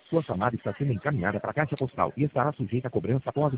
Sua chamada está sendo encaminhada para a caixa postal e estará sujeita a cobrança após